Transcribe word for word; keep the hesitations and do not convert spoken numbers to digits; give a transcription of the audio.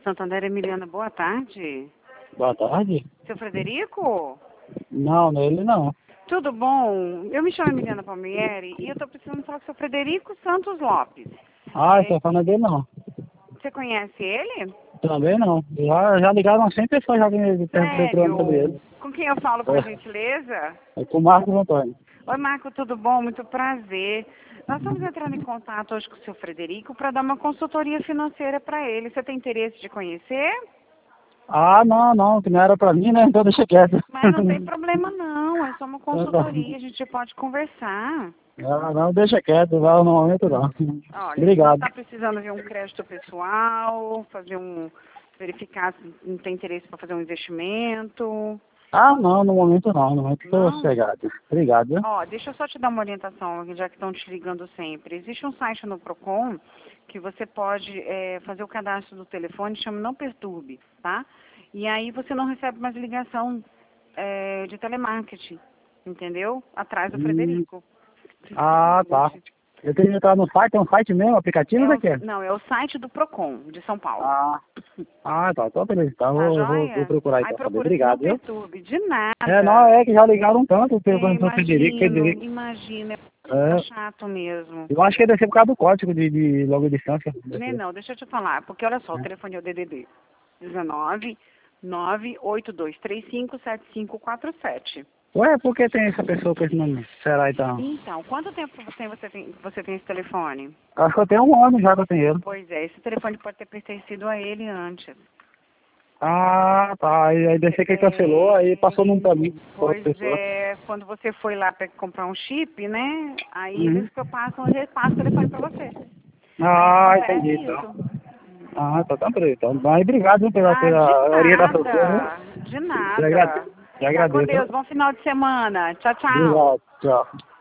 Santander, Emiliana, boa tarde. Boa tarde? Seu Frederico? Não, nele não. Tudo bom? Eu me chamo Emiliana Palmieri e eu estou precisando falar com o seu Frederico Santos Lopes. Ah, É, essa fala dele não. Você conhece ele? Também não. Já, já ligaram umas cem pessoas já que me perguntando sobre ele. Sério? Com quem eu falo, por gentileza? É com o Marcos Antônio. Oi, Marco, tudo bom? Muito prazer. Nós estamos entrando em contato hoje com o seu Frederico para dar uma consultoria financeira para ele. Você tem interesse de conhecer? Ah, não, não, que não era pra mim, né? Então deixa quieto. Mas não tem problema não, é só uma consultoria, a gente pode conversar. Não, não, deixa quieto, vai no momento não. Olha, Obrigado. você está precisando de um crédito pessoal, fazer um, verificar se não tem interesse para fazer um investimento. Ah, não, no momento não, no momento estou Não? sossegado. Obrigado, viu? Ó, deixa eu só te dar uma orientação, já que estão te ligando sempre. Existe um site no Procon que você pode é, fazer o cadastro do telefone, chama Não Perturbe, tá? E aí você não recebe mais ligação é, de telemarketing, entendeu? Atrás do Hum. Frederico. Ah, tá. Eu tenho que entrar no site, é um site mesmo, aplicativo É daqui? o, não, é o site do Procon, de São Paulo. Ah, ah, tá, então beleza, tá, Tá vou, vou, joia? vou procurar Aí então, saber. procura esse Não Obrigado, viu? Perturbe, de nada. É, não, é que já ligaram tanto, perguntando É, pro Frederico, imagino, Frederico. imagina, é É, chato mesmo. eu acho que deve ser por causa do código de, de longa distância. Nem não, deixa eu te falar, porque olha só, o telefone é o D D D dezenove, nove oito dois três cinco, sete cinco quatro sete. Ué, por que tem essa pessoa com esse nome? Será então? Então, quanto tempo você, você, tem, você tem esse telefone? Acho que eu tenho um ano já que eu tenho ele. Pois é, esse telefone pode ter pertencido a ele antes. Ah, tá. Aí, aí deve ser que ele cancelou, aí passou num pra mim. pra outra Pois pessoa. é, quando você foi lá para comprar um chip, né? Aí Uhum. eles que passam, repassam o telefone para você. Ah, Aí entendi acontece então. isso. Ah, tá, tá preto. Então, mas obrigado viu, pela, Ah, de pela orientação sua, nada, viu? de Te agradeço. nada. Te Fica com agradeço. Deus, bom final de semana. Tchau, tchau. Obrigado. Tchau.